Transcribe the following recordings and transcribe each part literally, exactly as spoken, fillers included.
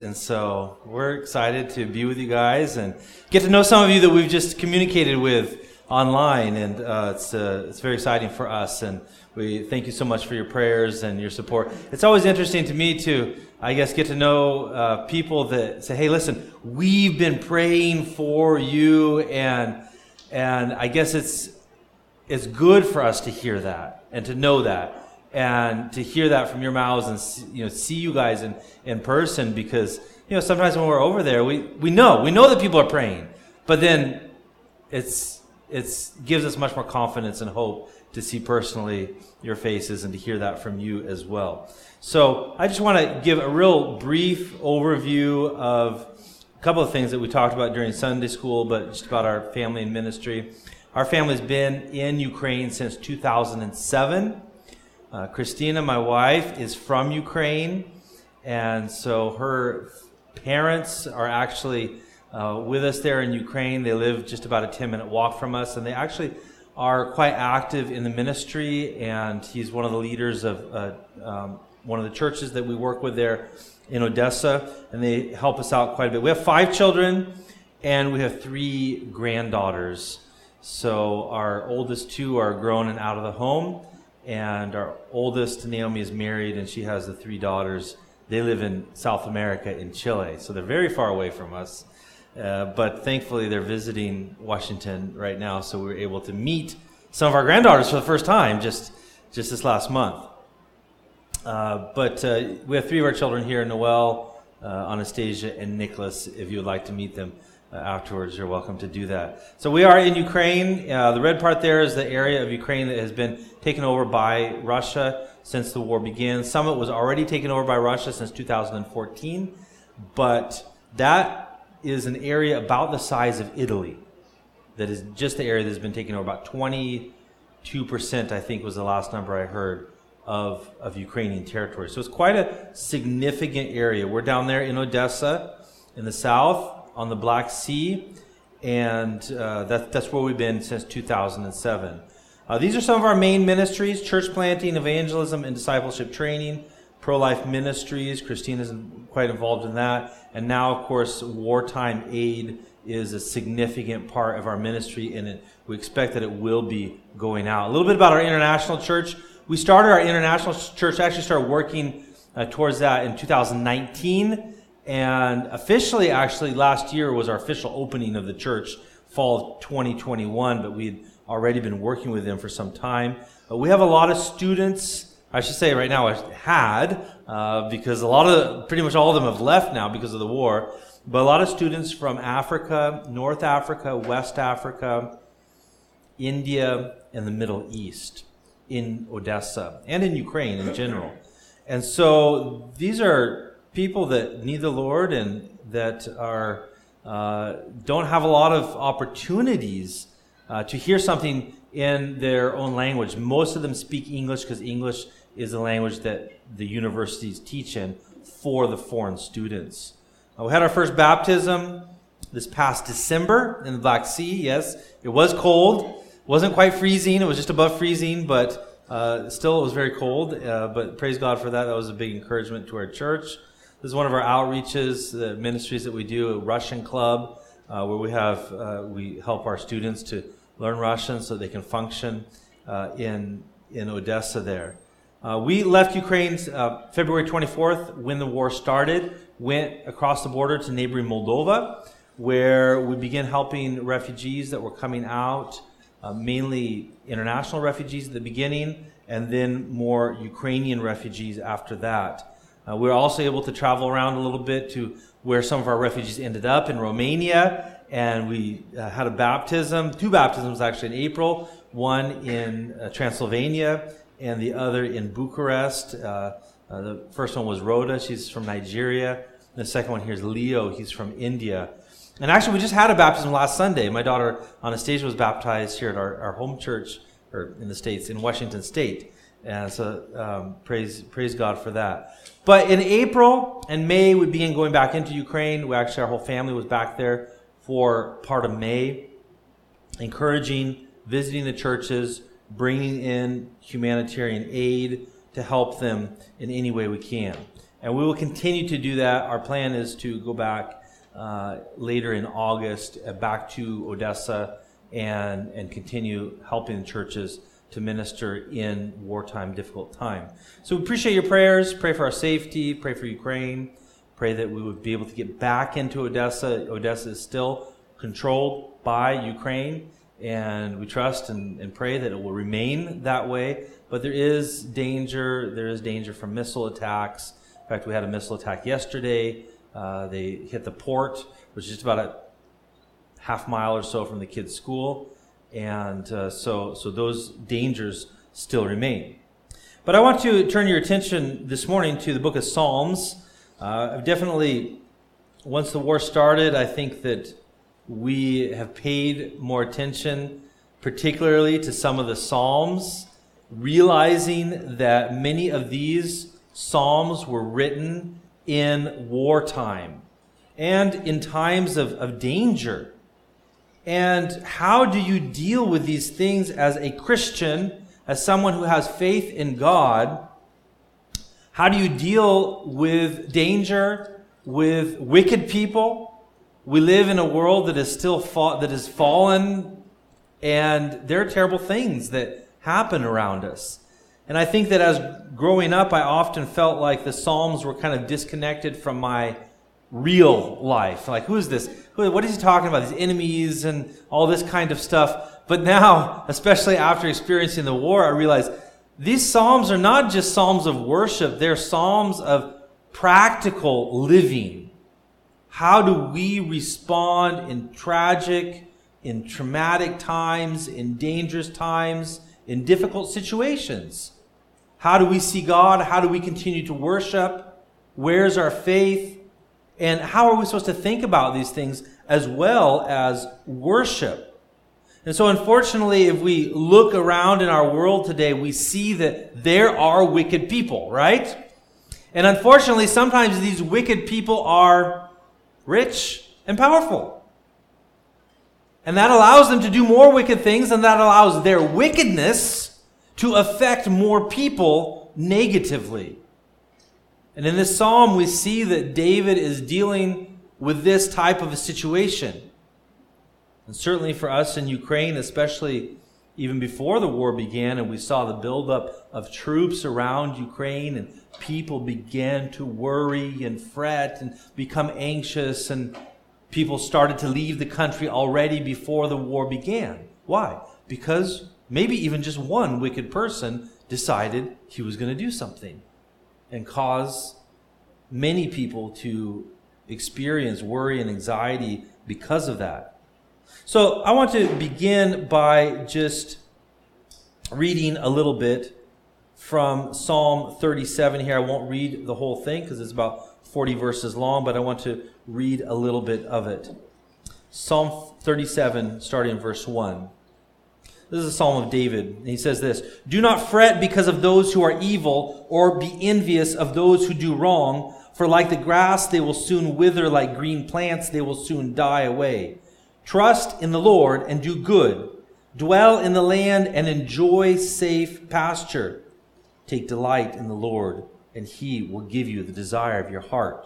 And so we're excited to be with you guys and get to know some of you that we've just communicated with online, and uh, it's uh, it's very exciting for us. And we thank you so much for your prayers and your support. It's always interesting to me to, I guess, get to know uh, people that say, "Hey, listen, we've been praying for you," and and I guess it's it's good for us to hear that and to know that. And to hear that from your mouths and see, you know, see you guys in, in person, because you know sometimes when we're over there, we, we know we know that people are praying, but then it's it's gives us much more confidence and hope to see personally your faces and to hear that from you as well. So I just want to give a real brief overview of a couple of things that we talked about during Sunday school, but just about our family and ministry. Our family's been in Ukraine since two thousand seven. Uh, Christina, my wife, is from Ukraine, and so her parents are actually uh, with us there in Ukraine. They live just about a ten-minute walk from us, and they actually are quite active in the ministry, and he's one of the leaders of uh, um, one of the churches that we work with there in Odessa, and they help us out quite a bit. We have five children, and we have three granddaughters. So our oldest two are grown and out of the home, and our oldest, Naomi, is married, and she has the three daughters. They live in South America, in Chile, so they're very far away from us. Uh, but thankfully, they're visiting Washington right now, so we were able to meet some of our granddaughters for the first time just, just this last month. Uh, but uh, we have three of our children here, Noel, uh, Anastasia, and Nicholas. If you would like to meet them uh, afterwards, you're welcome to do that. So we are in Ukraine. Uh, the red part there is the area of Ukraine that has been taken over by Russia since the war began. Some of it was already taken over by Russia since two thousand fourteen, but that is an area about the size of Italy. That is just the area that has been taken over. About twenty-two percent, I think, was the last number I heard of, of Ukrainian territory. So it's quite a significant area. We're down there in Odessa, in the south, on the Black Sea, and uh, that, that's where we've been since two thousand seven. Uh, these are some of our main ministries: church planting, evangelism, and discipleship training, pro-life ministries. Christina's quite involved in that. And now, of course, wartime aid is a significant part of our ministry, and it, we expect that it will be going out. A little bit about our international church. We started our international church, actually started working uh, towards that in two thousand nineteen, and officially, actually, last year was our official opening of the church, fall of twenty twenty-one, but we'd already been working with them for some time. Uh, we have a lot of students, I should say right now, I had, uh, because a lot of, pretty much all of them have left now because of the war, but a lot of students from Africa, North Africa, West Africa, India, and the Middle East in Odessa, and in Ukraine in general. And so these are people that need the Lord and that are uh, don't have a lot of opportunities Uh, to hear something in their own language. Most of them speak English because English is the language that the universities teach in for the foreign students. Uh, we had our first baptism this past December in the Black Sea. Yes, it was cold. It wasn't quite freezing. It was just above freezing, but uh, still it was very cold. Uh, but praise God for that. That was a big encouragement to our church. This is one of our outreaches, the ministries that we do, a Russian club, uh, where we have uh, we help our students to learn Russian so they can function uh, in in Odessa there. Uh, we left Ukraine uh, February twenty-fourth when the war started, went across the border to neighboring Moldova, where we began helping refugees that were coming out, uh, mainly international refugees at the beginning, and then more Ukrainian refugees after that. Uh, we were also able to travel around a little bit to where some of our refugees ended up in Romania, and we uh, had a baptism, two baptisms actually in April, one in uh, Transylvania and the other in Bucharest. Uh, uh, the first one was Rhoda, she's from Nigeria. The second one here is Leo, he's from India. And actually we just had a baptism last Sunday. My daughter Anastasia was baptized here at our, our home church, or in the States, in Washington State. And so um, praise praise God for that. But in April and May, we began going back into Ukraine. We actually, our whole family was back there for part of May, encouraging, visiting the churches, bringing in humanitarian aid to help them in any way we can. And we will continue to do that. Our plan is to go back uh, later in August, uh, back to Odessa, and, and continue helping churches to minister in wartime, difficult time. So we appreciate your prayers. Pray for our safety. Pray for Ukraine. Pray that we would be able to get back into Odessa. Odessa is still controlled by Ukraine, and we trust and, and pray that it will remain that way. But there is danger. There is danger from missile attacks. In fact, we had a missile attack yesterday. Uh, they hit the port, which is just about a half mile or so from the kids' school. And uh, so, so those dangers still remain. But I want to turn your attention this morning to the book of Psalms. Uh, I've definitely, once the war started, I think that we have paid more attention, particularly to some of the Psalms, realizing that many of these Psalms were written in wartime and in times of, of danger. And how do you deal with these things as a Christian, as someone who has faith in God? How do you deal with danger, with wicked people? We live in a world that is still fa- that is fallen, and there are terrible things that happen around us. And I think that as growing up, I often felt like the Psalms were kind of disconnected from my real life. Like, who is this? Who, what is he talking about? These enemies and all this kind of stuff. But now, especially after experiencing the war, I realize these Psalms are not just Psalms of worship. They're Psalms of practical living. How do we respond in tragic, in traumatic times, in dangerous times, in difficult situations? How do we see God? How do we continue to worship? Where's our faith? And how are we supposed to think about these things as well as worship? And so unfortunately, if we look around in our world today, we see that there are wicked people, right? And unfortunately, sometimes these wicked people are rich and powerful. And that allows them to do more wicked things, and that allows their wickedness to affect more people negatively. And in this psalm, we see that David is dealing with this type of a situation. And certainly for us in Ukraine, especially even before the war began and we saw the buildup of troops around Ukraine, and people began to worry and fret and become anxious, and people started to leave the country already before the war began. Why? Because maybe even just one wicked person decided he was going to do something and cause many people to experience worry and anxiety because of that. So I want to begin by just reading a little bit from Psalm thirty-seven here. I won't read the whole thing because it's about forty verses long, but I want to read a little bit of it. Psalm thirty-seven, starting in verse one. This is a psalm of David. He says this: "Do not fret because of those who are evil, or be envious of those who do wrong. For like the grass, they will soon wither, like green plants, they will soon die away. Trust in the Lord and do good. Dwell in the land and enjoy safe pasture. Take delight in the Lord, and he will give you the desire of your heart.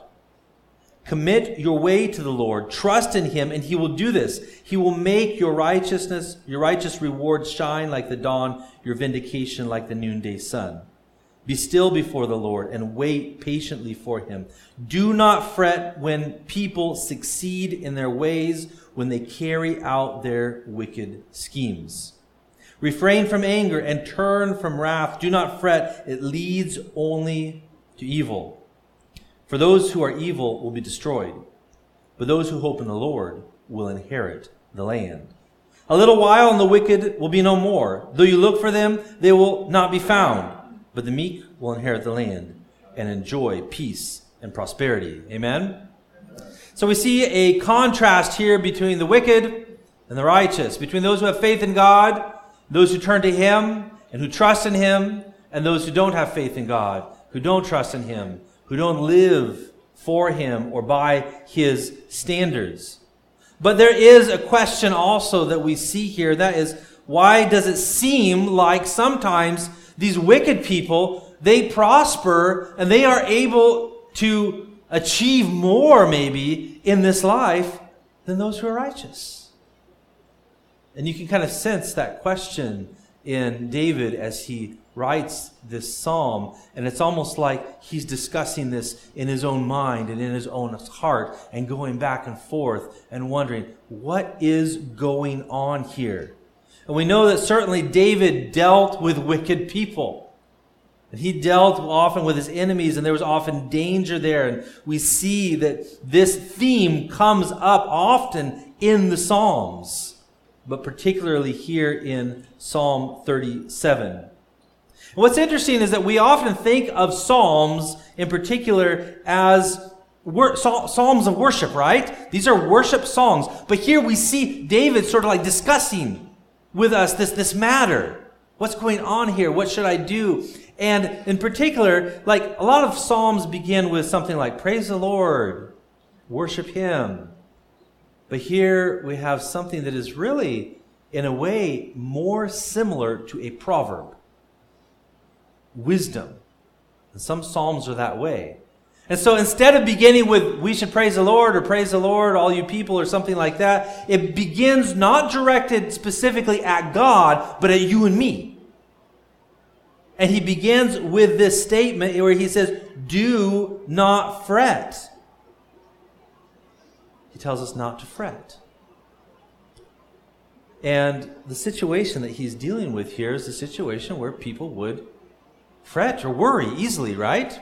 Commit your way to the Lord. Trust in him, and he will do this. He will make your righteousness, your righteous reward shine like the dawn, your vindication like the noonday sun. Be still before the Lord and wait patiently for him. Do not fret when people succeed in their ways, when they carry out their wicked schemes. Refrain from anger and turn from wrath. Do not fret. It leads only to evil. For those who are evil will be destroyed, but those who hope in the Lord will inherit the land. A little while and the wicked will be no more. Though you look for them, they will not be found. But the meek will inherit the land and enjoy peace and prosperity." Amen? So we see a contrast here between the wicked and the righteous, between those who have faith in God, those who turn to him and who trust in him, and those who don't have faith in God, who don't trust in him, who don't live for him or by his standards. But there is a question also that we see here. That is, why does it seem like sometimes these wicked people, they prosper and they are able to achieve more maybe in this life than those who are righteous? And you can kind of sense that question in David as he writes this psalm, and it's almost like he's discussing this in his own mind and in his own heart and going back and forth and wondering, what is going on here? And we know that certainly David dealt with wicked people. And he dealt often with his enemies, and there was often danger there. And we see that this theme comes up often in the Psalms, but particularly here in Psalm thirty-seven. What's interesting is that we often think of Psalms in particular as wor- Psalms of worship, right? These are worship songs. But here we see David sort of like discussing with us this, this matter. What's going on here? What should I do? And in particular, like a lot of Psalms begin with something like, praise the Lord, worship Him. But here we have something that is really, in a way, more similar to a proverb. Wisdom. And some Psalms are that way. And so instead of beginning with, we should praise the Lord, or praise the Lord, all you people, or something like that, it begins not directed specifically at God, but at you and me. And he begins with this statement where he says, do not fret. He tells us not to fret. And the situation that he's dealing with here is a situation where people would fret or worry easily, right?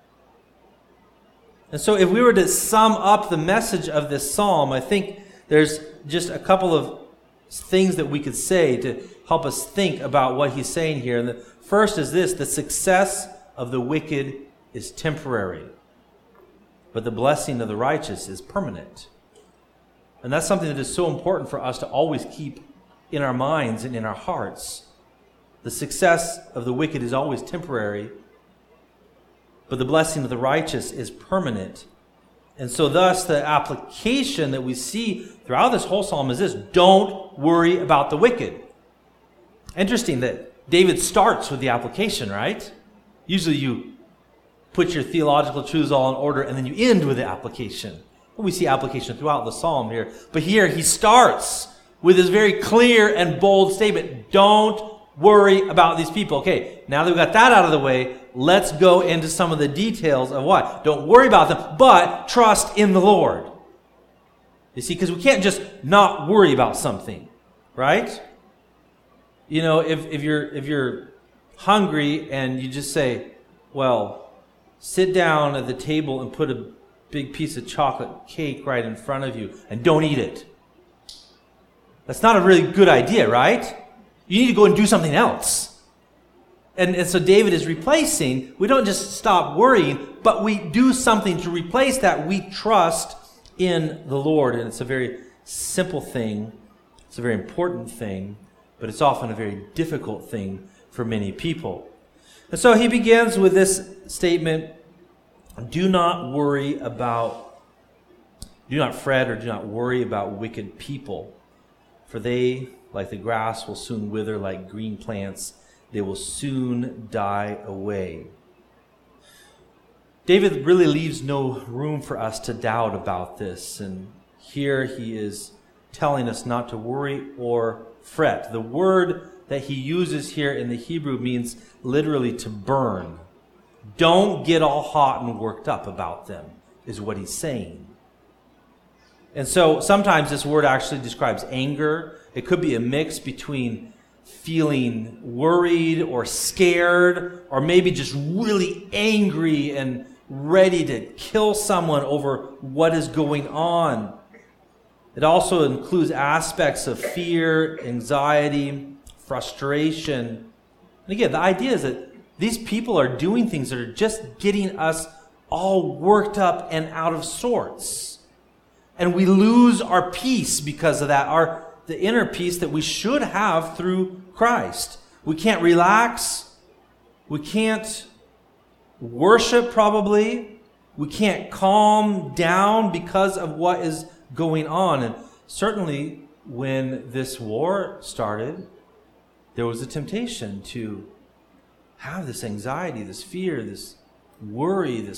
And so if we were to sum up the message of this psalm, I think there's just a couple of things that we could say to help us think about what he's saying here. And the first is this: the success of the wicked is temporary, but the blessing of the righteous is permanent. And that's something that is so important for us to always keep in our minds and in our hearts. The success of the wicked is always temporary, but the blessing of the righteous is permanent. And so thus the application that we see throughout this whole psalm is this: don't worry about the wicked. Interesting that David starts with the application, right? Usually you put your theological truths all in order and then you end with the application. Well, we see application throughout the psalm here. But here he starts with this very clear and bold statement: don't worry about these people. Okay, now that we've got that out of the way, let's go into some of the details of what. Don't worry about them, but trust in the Lord. You see, because we can't just not worry about something, right? You know, if, if you're if you're hungry and you just say, well, sit down at the table and put a big piece of chocolate cake right in front of you and don't eat it. That's not a really good idea, right? You need to go and do something else. And, and so David is replacing, we don't just stop worrying, but we do something to replace that. We trust in the Lord. And it's a very simple thing. It's a very important thing, but it's often a very difficult thing for many people. And so he begins with this statement: do not worry about, do not fret or do not worry about wicked people, for they, like the grass, will soon wither, like green plants, they will soon die away. David really leaves no room for us to doubt about this. And here he is telling us not to worry or fret. The word that he uses here in the Hebrew means literally to burn. Don't get all hot and worked up about them, is what he's saying. And so sometimes this word actually describes anger. It could be a mix between feeling worried or scared, or maybe just really angry and ready to kill someone over what is going on. It also includes aspects of fear, anxiety, frustration. And again, the idea is that these people are doing things that are just getting us all worked up and out of sorts. And we lose our peace because of that, our the inner peace that we should have through Christ. We can't relax. We can't worship probably. We can't calm down because of what is going on. And certainly when this war started, there was a temptation to have this anxiety, this fear, this worry, this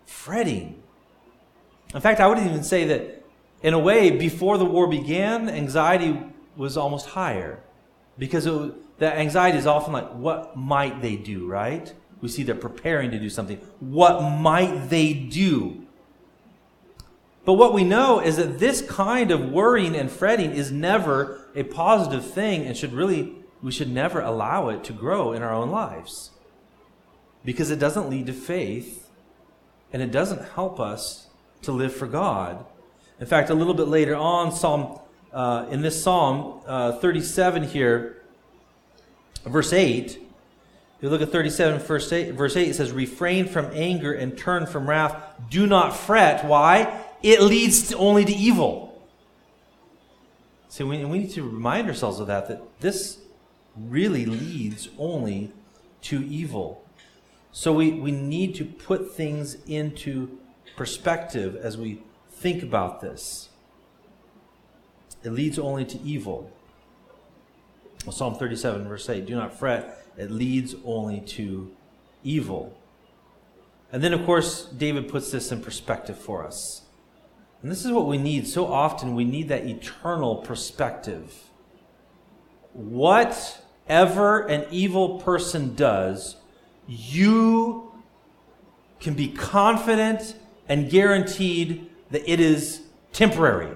fretting. In fact, I would even say that in a way, before the war began, anxiety was almost higher. Because it was, that anxiety is often like, what might they do, right? We see they're preparing to do something. What might they do? But what we know is that this kind of worrying and fretting is never a positive thing, and should really, we should never allow it to grow in our own lives. Because it doesn't lead to faith, and it doesn't help us to live for God. In fact, a little bit later on, Psalm uh, in this Psalm uh, thirty-seven here, verse eight, you look at thirty-seven, verse eight, verse eight, it says, refrain from anger and turn from wrath. Do not fret. Why? It leads to only to evil. See, we, we need to remind ourselves of that, that this really leads only to evil. So we, we need to put things into perspective as we think about this. It leads only to evil. Well, Psalm thirty-seven, verse eight, do not fret. It leads only to evil. And then, of course, David puts this in perspective for us. And this is what we need. So often we need that eternal perspective. Whatever an evil person does, you can be confident and guaranteed that it is temporary.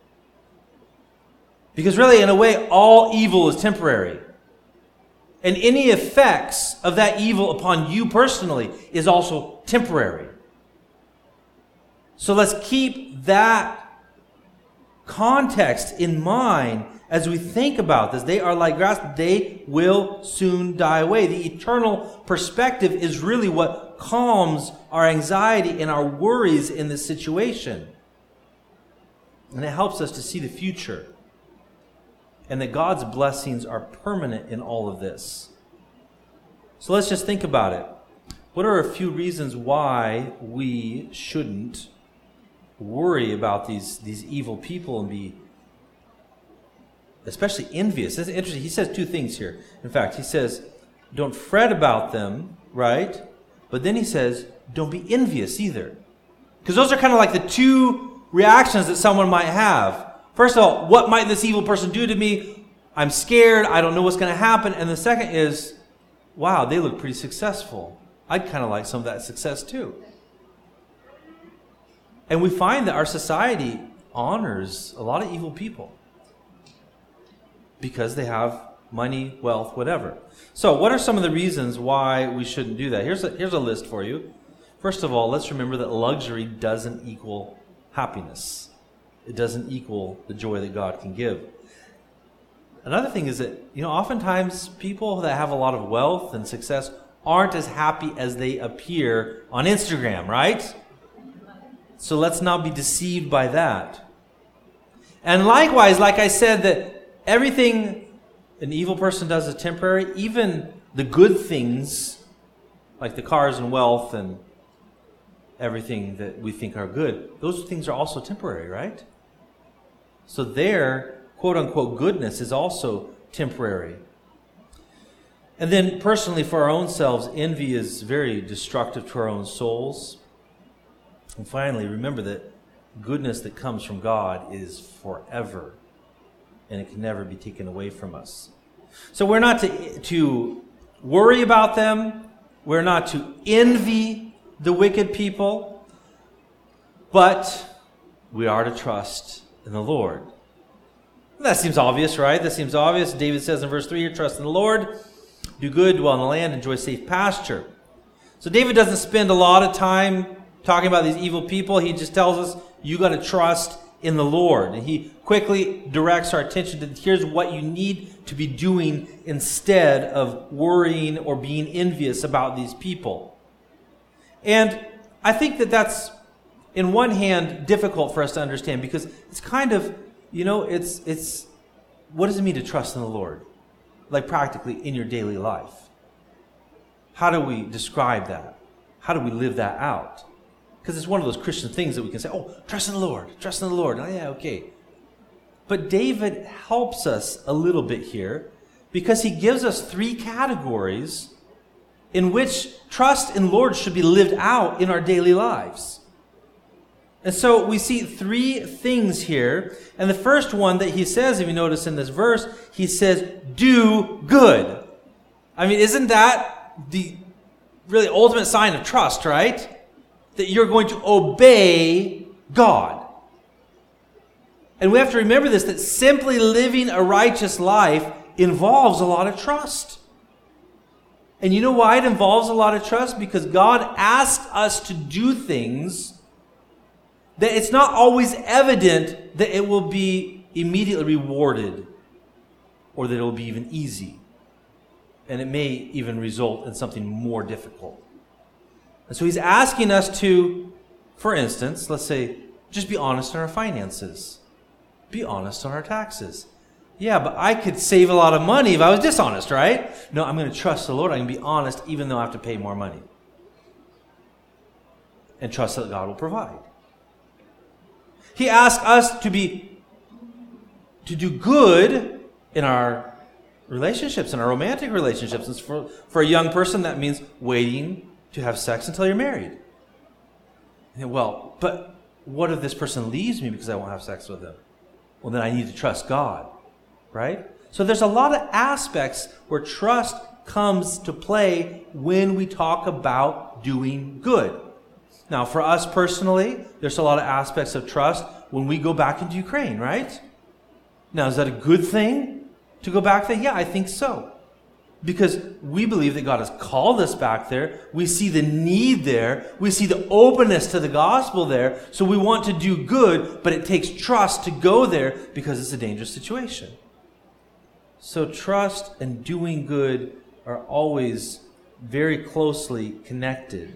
Because really, in a way, all evil is temporary. And any effects of that evil upon you personally is also temporary. So let's keep that context in mind as we think about this. They are like grass. They will soon die away. The eternal perspective is really what calms our anxiety and our worries in this situation. And it helps us to see the future. And that God's blessings are permanent in all of this. So let's just think about it. What are a few reasons why we shouldn't worry about these, these evil people and be especially envious? It's interesting. He says two things here. In fact, he says, don't fret about them, right? But then he says, don't be envious either. Because those are kind of like the two reactions that someone might have. First of all, what might this evil person do to me? I'm scared. I don't know what's going to happen. And the second is, wow, they look pretty successful. I'd kind of like some of that success too. And we find that our society honors a lot of evil people because they have money, wealth, whatever. So what are some of the reasons why we shouldn't do that? Here's a, here's a list for you. First of all, let's remember that luxury doesn't equal happiness. It doesn't equal the joy that God can give. Another thing is that, you know, oftentimes people that have a lot of wealth and success aren't as happy as they appear on Instagram, right? So let's not be deceived by that. And likewise, like I said, that everything an evil person does is temporary. Even the good things, like the cars and wealth and everything that we think are good, those things are also temporary, right? So their quote-unquote goodness is also temporary. And then personally, for our own selves, envy is very destructive to our own souls. And finally, remember that goodness that comes from God is forever, and it can never be taken away from us. So we're not to, to worry about them. We're not to envy the wicked people, but we are to trust in the Lord. That seems obvious, right? That seems obvious. David says in verse three here, trust in the Lord, do good, dwell in the land, enjoy safe pasture. So David doesn't spend a lot of time talking about these evil people. He just tells us, you got to trust in the Lord. And he quickly directs our attention to, here's what you need to be doing instead of worrying or being envious about these people. And I think that that's, in one hand, difficult for us to understand because it's kind of, you know, it's, it's, what does it mean to trust in the Lord? Like practically in your daily life. How do we describe that? How do we live that out? Because it's one of those Christian things that we can say, oh, trust in the Lord, trust in the Lord. Oh, yeah, okay. But David helps us a little bit here because he gives us three categories in which trust in the Lord should be lived out in our daily lives. And so we see three things here. And the first one that he says, if you notice in this verse, he says, do good. I mean, isn't that the really ultimate sign of trust, right? That you're going to obey God. And we have to remember this, that simply living a righteous life involves a lot of trust. And you know why it involves a lot of trust? Because God asks us to do things that it's not always evident that it will be immediately rewarded or that it will be even easy. And it may even result in something more difficult. And so he's asking us to, for instance, let's say, just be honest in our finances. Be honest on our taxes. Yeah, but I could save a lot of money if I was dishonest, right? No, I'm going to trust the Lord. I'm going to be honest even though I have to pay more money. And trust that God will provide. He asks us to be, to do good in our relationships, in our romantic relationships. And for, for a young person, that means waiting to have sex until you're married. And, well, but what if this person leaves me because I won't have sex with them? Well, then I need to trust God, right? So there's a lot of aspects where trust comes to play when we talk about doing good. Now, for us personally, there's a lot of aspects of trust when we go back into Ukraine, right? Now, is that a good thing to go back there? Yeah, I think so. Because we believe that God has called us back there. We see the need there. We see the openness to the gospel there. So we want to do good, but it takes trust to go there because it's a dangerous situation. So trust and doing good are always very closely connected.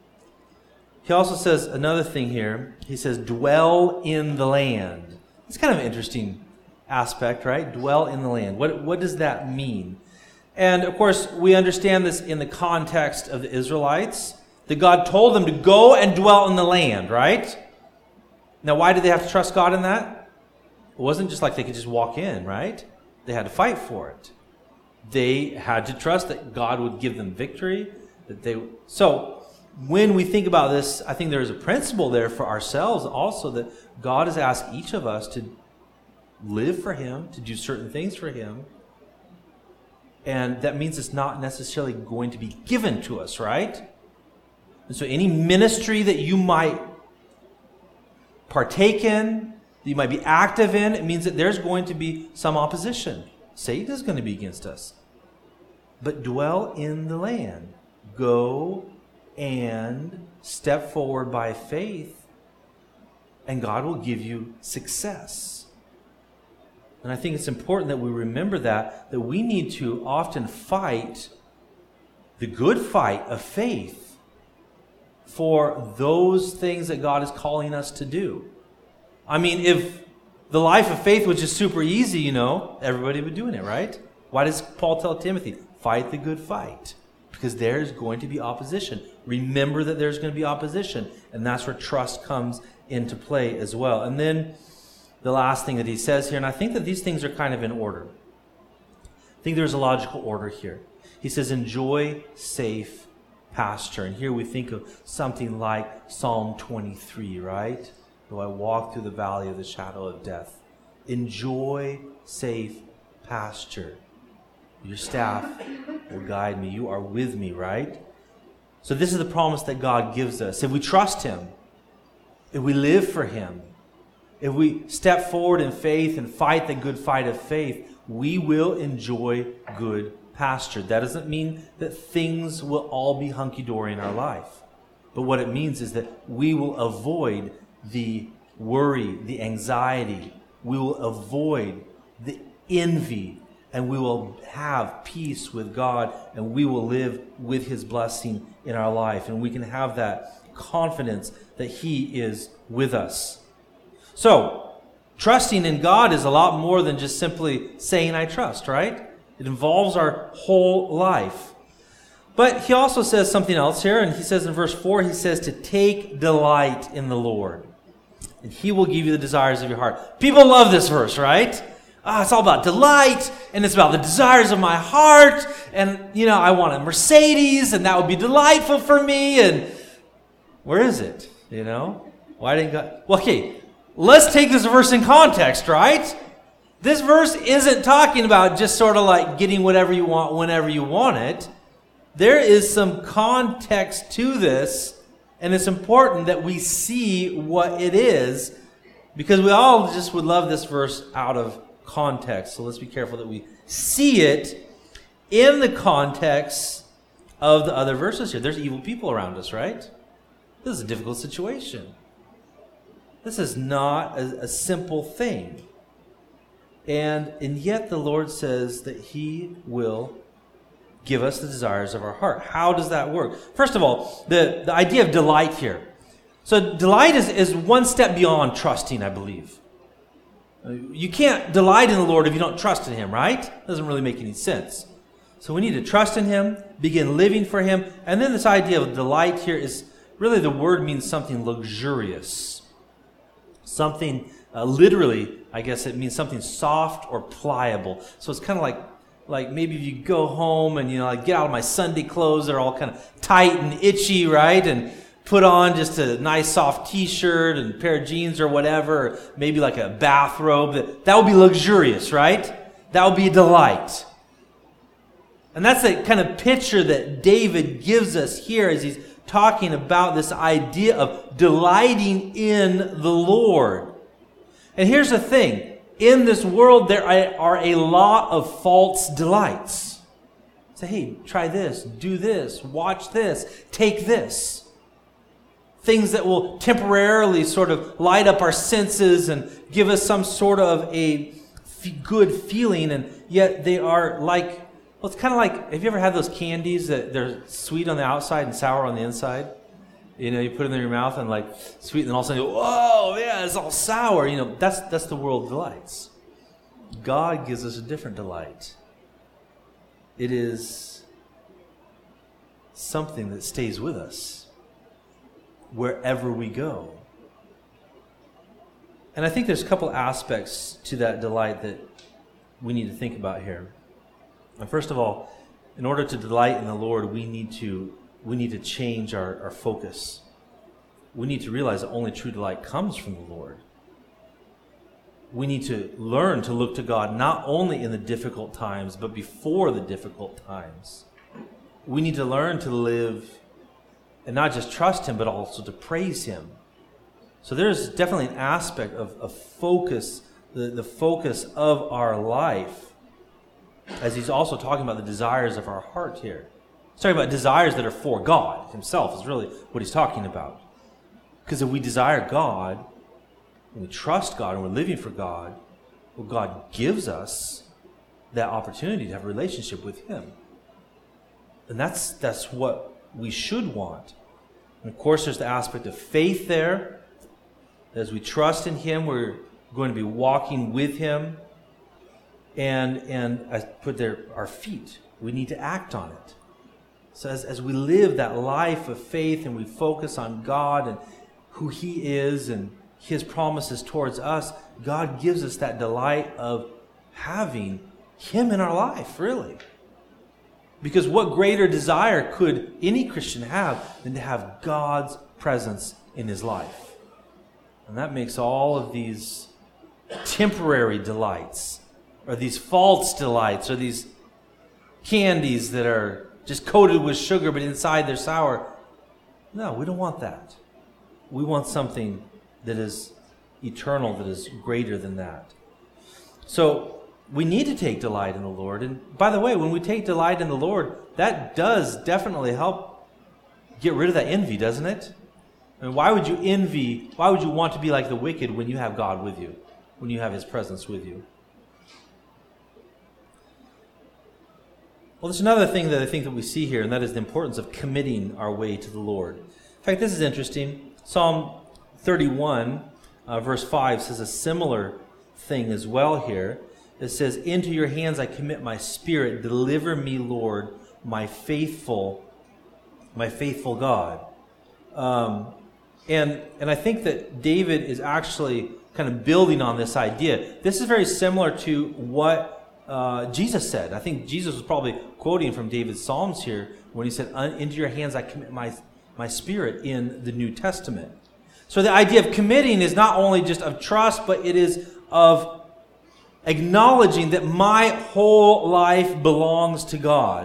He also says another thing here. He says, dwell in the land. It's kind of an interesting aspect, right? Dwell in the land. What, what does that mean? And, of course, we understand this in the context of the Israelites, that God told them to go and dwell in the land, right? Now, why did they have to trust God in that? It wasn't just like they could just walk in, right? They had to fight for it. They had to trust that God would give them victory. That they So, when we think about this, I think there is a principle there for ourselves also that God has asked each of us to live for Him, to do certain things for Him. And that means it's not necessarily going to be given to us, right? And so any ministry that you might partake in, that you might be active in, it means that there's going to be some opposition. Satan is going to be against us. But dwell in the land. Go and step forward by faith, and God will give you success. And I think it's important that we remember that, that we need to often fight the good fight of faith for those things that God is calling us to do. I mean, if the life of faith was just super easy, you know, everybody would be doing it, right? Why does Paul tell Timothy, fight the good fight? Because there's going to be opposition. Remember that there's going to be opposition. And that's where trust comes into play as well. And then the last thing that he says here, and I think that these things are kind of in order. I think there's a logical order here. He says, enjoy safe pasture. And here we think of something like Psalm twenty-three, right? Though I walk through the valley of the shadow of death. Enjoy safe pasture. Your staff will guide me. You are with me, right? So this is the promise that God gives us. If we trust Him, if we live for Him, if we step forward in faith and fight the good fight of faith, we will enjoy good pasture. That doesn't mean that things will all be hunky-dory in our life. But what it means is that we will avoid the worry, the anxiety. We will avoid the envy. And we will have peace with God. And we will live with His blessing in our life. And we can have that confidence that He is with us. So, trusting in God is a lot more than just simply saying I trust, right? It involves our whole life. But he also says something else here, and he says in verse four, he says to take delight in the Lord, and He will give you the desires of your heart. People love this verse, right? Ah, it's all about delight, and it's about the desires of my heart, and, you know, I want a Mercedes, and that would be delightful for me, and where is it, you know? Why didn't God... Well, okay, let's take this verse in context, right? This verse isn't talking about just sort of like getting whatever you want whenever you want it. There is some context to this, and it's important that we see what it is, because we all just would love this verse out of context. So let's be careful that we see it in the context of the other verses here. There's evil people around us, right? This is a difficult situation. This is not a, a simple thing. And, and yet the Lord says that He will give us the desires of our heart. How does that work? First of all, the, the idea of delight here. So delight is, is one step beyond trusting, I believe. You can't delight in the Lord if you don't trust in Him, right? Doesn't really make any sense. So we need to trust in Him, begin living for Him. And then this idea of delight here is really, the word means something luxurious. Something, uh, literally, I guess it means something soft or pliable. So it's kind of like, like maybe if you go home and, you know, like get out of my Sunday clothes, they're all kind of tight and itchy, right? And put on just a nice soft t-shirt and pair of jeans or whatever, or maybe like a bathrobe. That, that would be luxurious, right? That would be a delight. And that's the kind of picture that David gives us here as he's talking about this idea of delighting in the Lord. And here's the thing. In this world, there are a lot of false delights. Say, hey, try this, do this, watch this, take this. Things that will temporarily sort of light up our senses and give us some sort of a f- good feeling, and yet they are like, well, it's kind of like, have you ever had those candies that they're sweet on the outside and sour on the inside? You know, you put them in your mouth and like sweet, and then all of a sudden you go, whoa, yeah, it's all sour. You know, that's that's the world delights. God gives us a different delight. It is something that stays with us wherever we go. And I think there's a couple aspects to that delight that we need to think about here. And first of all, in order to delight in the Lord, we need to we need to change our, our focus. We need to realize that only true delight comes from the Lord. We need to learn to look to God not only in the difficult times, but before the difficult times. We need to learn to live and not just trust Him, but also to praise Him. So there's definitely an aspect of, of focus, the, the focus of our life, as he's also talking about the desires of our heart here. He's talking about desires that are for God Himself is really what he's talking about. Because if we desire God, and we trust God, and we're living for God, well, God gives us that opportunity to have a relationship with Him. And that's that's what we should want. And of course, there's the aspect of faith there. As we trust in Him, we're going to be walking with Him. And and I put there our feet. We need to act on it. So as, as we live that life of faith and we focus on God and who He is and His promises towards us, God gives us that delight of having Him in our life, really. Because what greater desire could any Christian have than to have God's presence in his life? And that makes all of these temporary delights, or these false delights, or these candies that are just coated with sugar but inside they're sour. No, we don't want that. We want something that is eternal, that is greater than that. So we need to take delight in the Lord. And by the way, when we take delight in the Lord, that does definitely help get rid of that envy, doesn't it? I mean, why would you envy, why would you want to be like the wicked when you have God with you, when you have His presence with you? Well, there's another thing that I think that we see here, and that is the importance of committing our way to the Lord. In fact, this is interesting. Psalm thirty-one, uh, verse five says a similar thing as well here. It says, "Into your hands I commit my spirit. Deliver me, Lord, my faithful, my faithful God." Um, and and I think that David is actually kind of building on this idea. This is very similar to what uh, Jesus said. I think Jesus was probably quoting from David's Psalms here when he said, "Into your hands I commit my, my spirit," in the New Testament. So the idea of committing is not only just of trust, but it is of acknowledging that my whole life belongs to God.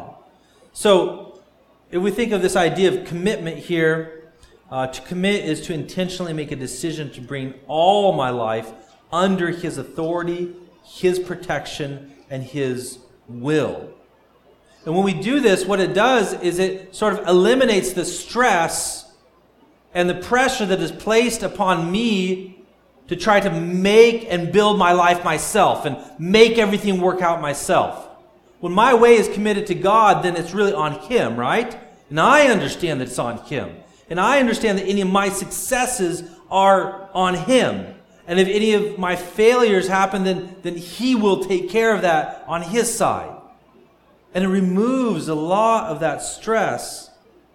So if we think of this idea of commitment here, Uh, to commit is to intentionally make a decision to bring all my life under His authority, His protection, and His will. And when we do this, what it does is it sort of eliminates the stress and the pressure that is placed upon me to try to make and build my life myself and make everything work out myself. When my way is committed to God, then it's really on Him, right? And I understand that it's on Him. And I understand that any of my successes are on Him. And if any of my failures happen, then, then He will take care of that on His side. And it removes a lot of that stress.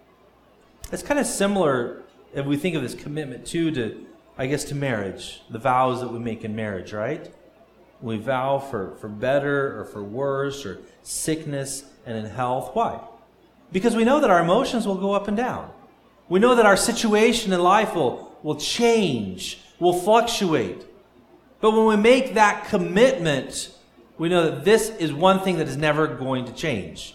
It's kind of similar if we think of this commitment too to, I guess, to marriage. The vows that we make in marriage, right? We vow for, for better or for worse or sickness and in health. Why? Because we know that our emotions will go up and down. We know that our situation in life will, will change, will fluctuate. But when we make that commitment, we know that this is one thing that is never going to change.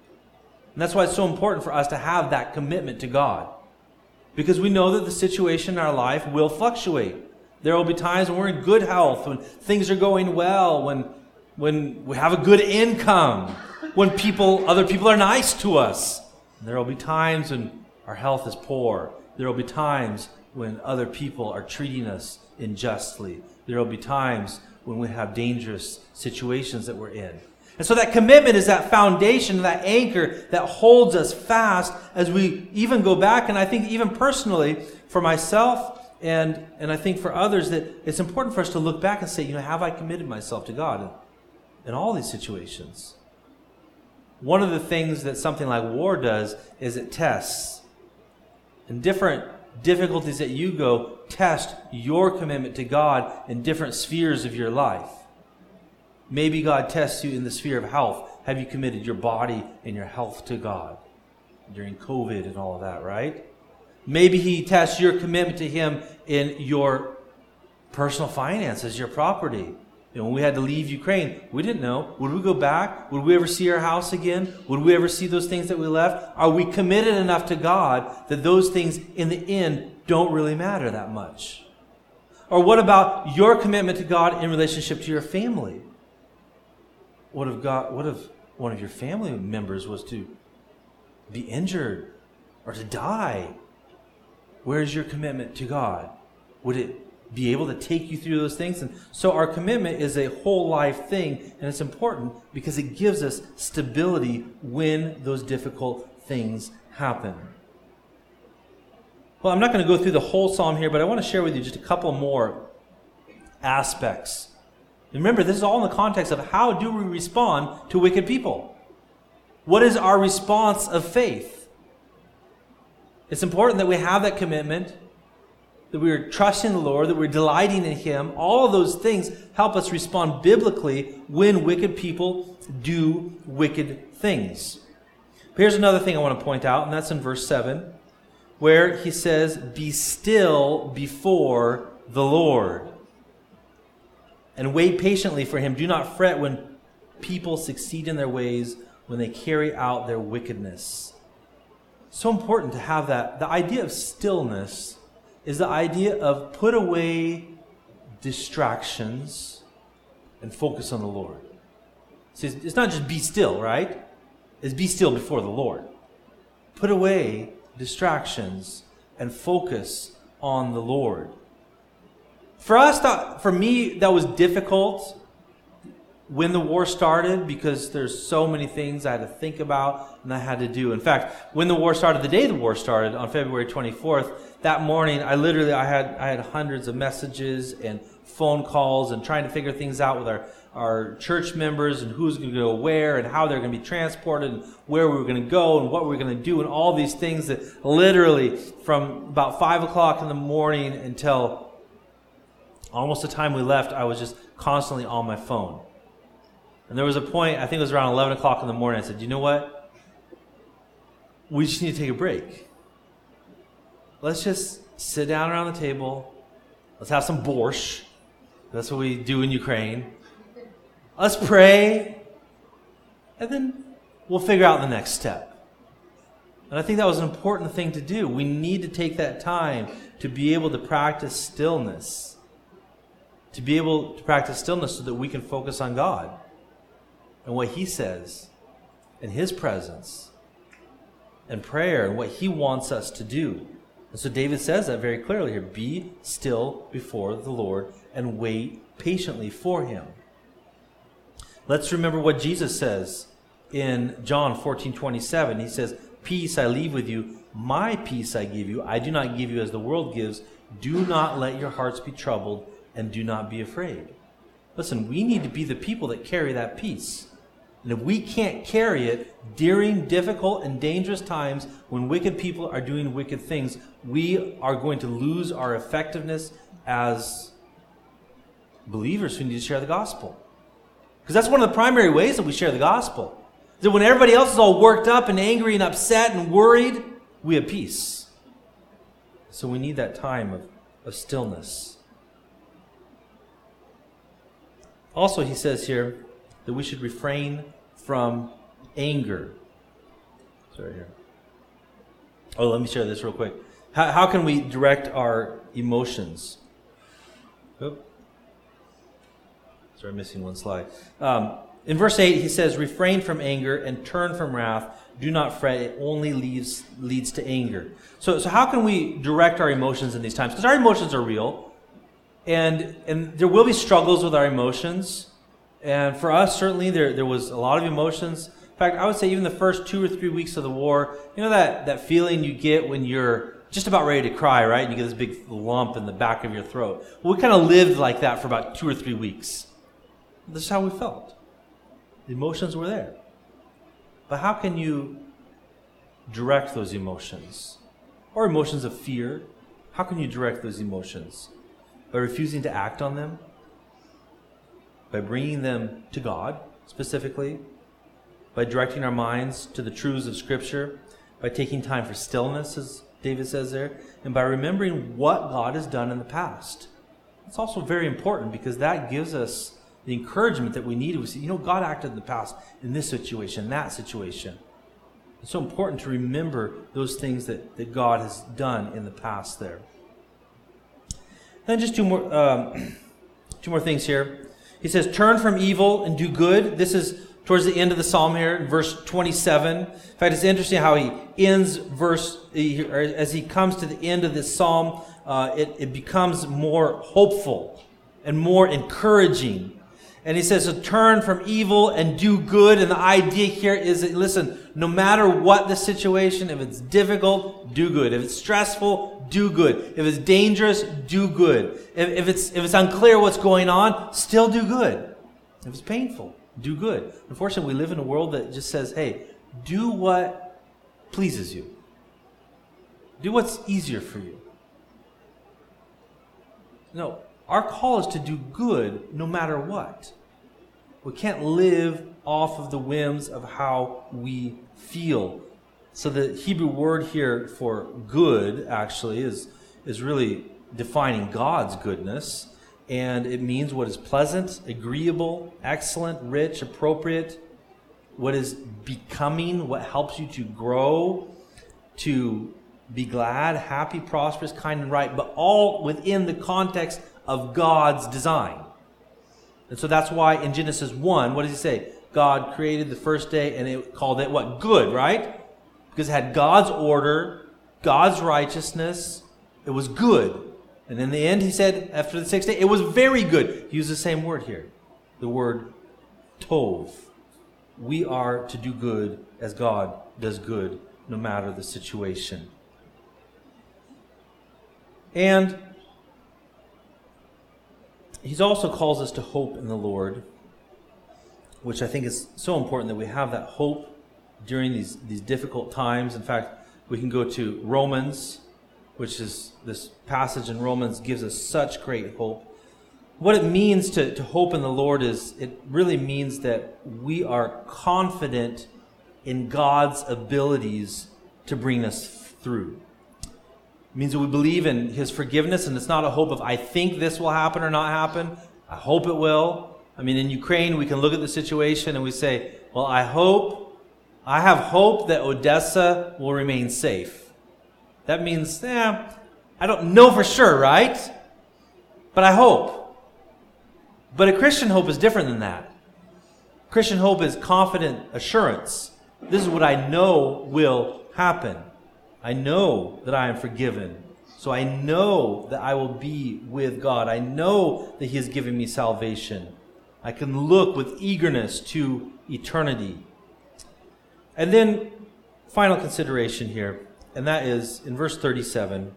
And that's why it's so important for us to have that commitment to God. Because we know that the situation in our life will fluctuate. There will be times when we're in good health, when things are going well, when, when we have a good income, when people, other people are nice to us. And there will be times when our health is poor. There will be times when other people are treating us unjustly. There will be times when we have dangerous situations that we're in. And so that commitment is that foundation, that anchor that holds us fast as we even go back. And I think even personally, for myself and, and I think for others, that it's important for us to look back and say, you know, have I committed myself to God in, in all these situations? One of the things that something like war does is it tests. And different difficulties that you go test your commitment to God in different spheres of your life. Maybe God tests you in the sphere of health. Have you committed your body and your health to God during COVID and all of that, right? Maybe He tests your commitment to Him in your personal finances, your property. You know, when we had to leave Ukraine, we didn't know. Would we go back? Would we ever see our house again? Would we ever see those things that we left? Are we committed enough to God that those things in the end don't really matter that much? Or what about your commitment to God in relationship to your family? What if God, what if one of your family members was to be injured or to die? Where is your commitment to God? Would it be able to take you through those things? And so our commitment is a whole life thing, and it's important because it gives us stability when those difficult things happen. Well, I'm not going to go through the whole psalm here, but I want to share with you just a couple more aspects. And remember, this is all in the context of how do we respond to wicked people? What is our response of faith? It's important that we have that commitment, that we're trusting the Lord, that we're delighting in Him. All of those things help us respond biblically when wicked people do wicked things. But here's another thing I want to point out, and that's in verse seven, where he says, "Be still before the Lord, and wait patiently for Him. Do not fret when people succeed in their ways, when they carry out their wickedness." So important to have that. The idea of stillness is the idea of put away distractions and focus on the Lord. So it's not just be still, right? It's be still before the Lord. Put away distractions and focus on the Lord. For us, that, for me, that was difficult when the war started because there's so many things I had to think about and I had to do. In fact, when the war started, the day the war started on February twenty-fourth, that morning, I literally I had I had hundreds of messages and phone calls and trying to figure things out with our, our church members and who's going to go where and how they're going to be transported and where we were going to go and what we were going to do and all these things that literally from about five o'clock in the morning until almost the time we left, I was just constantly on my phone. And there was a point, I think it was around eleven o'clock in the morning, I said, you know what? We just need to take a break. Let's just sit down around the table. Let's have some borscht. That's what we do in Ukraine. Let's pray. And then we'll figure out the next step. And I think that was an important thing to do. We need to take that time to be able to practice stillness. To be able to practice stillness so that we can focus on God and what He says and His presence and prayer and what He wants us to do. And so David says that very clearly here. Be still before the Lord and wait patiently for Him. Let's remember what Jesus says in John fourteen twenty-seven. He says, peace I leave with you, my peace I give you. I do not give you as the world gives. Do not let your hearts be troubled and do not be afraid. Listen, we need to be the people that carry that peace. And if we can't carry it during difficult and dangerous times when wicked people are doing wicked things, we are going to lose our effectiveness as believers who need to share the gospel. Because that's one of the primary ways that we share the gospel. That when everybody else is all worked up and angry and upset and worried, we have peace. So we need that time of, of stillness. Also, he says here that we should refrain from anger. Sorry here. Oh, let me share this real quick. How, how can we direct our emotions? Oh. Sorry, I'm missing one slide. Um, in verse eight, he says, refrain from anger and turn from wrath. Do not fret. It only leads, leads to anger. So, so how can we direct our emotions in these times? Because our emotions are real. And, and there will be struggles with our emotions. And for us, certainly, there, there was a lot of emotions. In fact, I would say even the first two or three weeks of the war, you know that, that feeling you get when you're just about ready to cry, right? And you get this big lump in the back of your throat. Well, we kind of lived like that for about two or three weeks. This is how we felt. The emotions were there. But how can you direct those emotions? Or emotions of fear? How can you direct those emotions? By refusing to act on them? By bringing them to God, specifically? By directing our minds to the truths of Scripture? By taking time for stillness, as David says there? And by remembering what God has done in the past. It's also very important because that gives us the encouragement that we need. We say, you know, God acted in the past in this situation, that situation. It's so important to remember those things that, that God has done in the past there. Then just two more, um, two more things here. He says, turn from evil and do good. This is towards the end of the psalm here, verse twenty-seven. In fact, it's interesting how he ends verse, as he comes to the end of this psalm, uh, it, it becomes more hopeful and more encouraging. And he says to turn from evil and do good. And the idea here is that, listen, no matter what the situation, if it's difficult, do good. If it's stressful, do good. If it's dangerous, do good. If, if it's if it's unclear what's going on, still do good. If it's painful, do good. Unfortunately, we live in a world that just says, hey, do what pleases you. Do what's easier for you. No, our call is to do good no matter what. We can't live off of the whims of how we feel. So the Hebrew word here for good actually is, is really defining God's goodness. And it means what is pleasant, agreeable, excellent, rich, appropriate, what is becoming, what helps you to grow, to be glad, happy, prosperous, kind, and right, but all within the context of God's design. And so that's why in Genesis one, what does he say? God created the first day and it called it what? Good, right? Because it had God's order, God's righteousness. It was good. And in the end, he said, after the sixth day, it was very good. He used the same word here. The word tov. We are to do good as God does good, no matter the situation. And he also calls us to hope in the Lord, which I think is so important that we have that hope during these, these difficult times. In fact, we can go to Romans, which is this passage in Romans gives us such great hope. what it means to, to hope in the Lord is it really means that we are confident in God's abilities to bring us through. It means that we believe in His forgiveness, and it's not a hope of, I think this will happen or not happen. I hope it will. I mean, in Ukraine, we can look at the situation and we say, well, I hope, I have hope that Odessa will remain safe. That means, eh, I don't know for sure, right? But I hope. But a Christian hope is different than that. Christian hope is confident assurance. This is what I know will happen. I know that I am forgiven. So I know that I will be with God. I know that He has given me salvation. I can look with eagerness to eternity. And then, final consideration here, and that is in verse thirty-seven,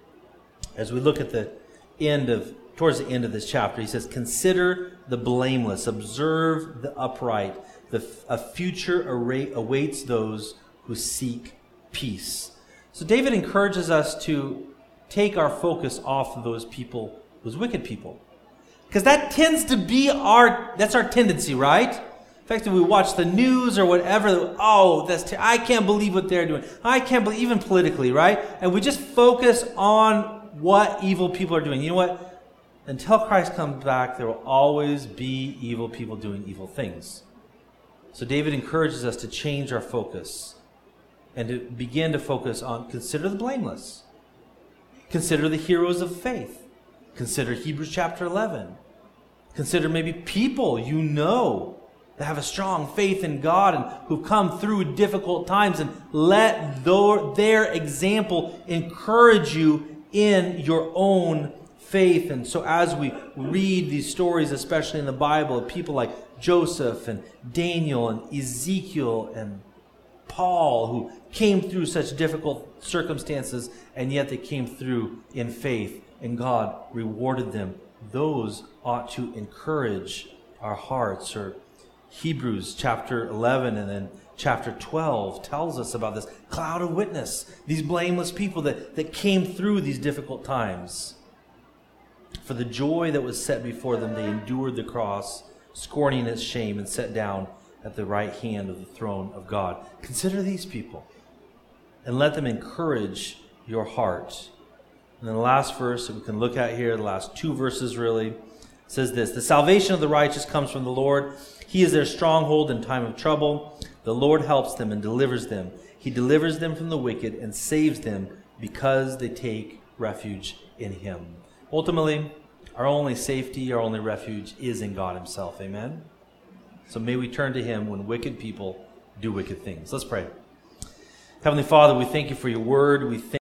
as we look at the end of, towards the end of this chapter, he says, consider the blameless, observe the upright. The, a future array awaits those who seek peace. So David encourages us to take our focus off of those people, those wicked people. Because that tends to be our, that's our tendency, right? In fact, if we watch the news or whatever, oh, that's ter- I can't believe what they're doing. I can't believe, even politically, right? And we just focus on what evil people are doing. You know what? Until Christ comes back, there will always be evil people doing evil things. So David encourages us to change our focus and to begin to focus on, consider the blameless. Consider the heroes of faith. Consider Hebrews chapter eleven. Consider maybe people you know that have a strong faith in God and who've come through difficult times, and let their, their example encourage you in your own faith. And so as we read these stories, especially in the Bible, of people like Joseph and Daniel and Ezekiel and Paul, who came through such difficult circumstances, and yet they came through in faith, and God rewarded them. Those ought to encourage our hearts. Or Hebrews chapter eleven and then chapter twelve tells us about this cloud of witness, these blameless people that, that came through these difficult times. For the joy that was set before them, they endured the cross, scorning its shame, and sat down at the right hand of the throne of God. Consider these people and let them encourage your heart. And then the last verse that we can look at here, the last two verses really, says this: the salvation of the righteous comes from the Lord. He is their stronghold in time of trouble. The Lord helps them and delivers them. He delivers them from the wicked and saves them because they take refuge in Him. Ultimately, our only safety, our only refuge is in God Himself. Amen? So may we turn to Him when wicked people do wicked things. Let's pray. Heavenly Father, we thank You for Your word. We thank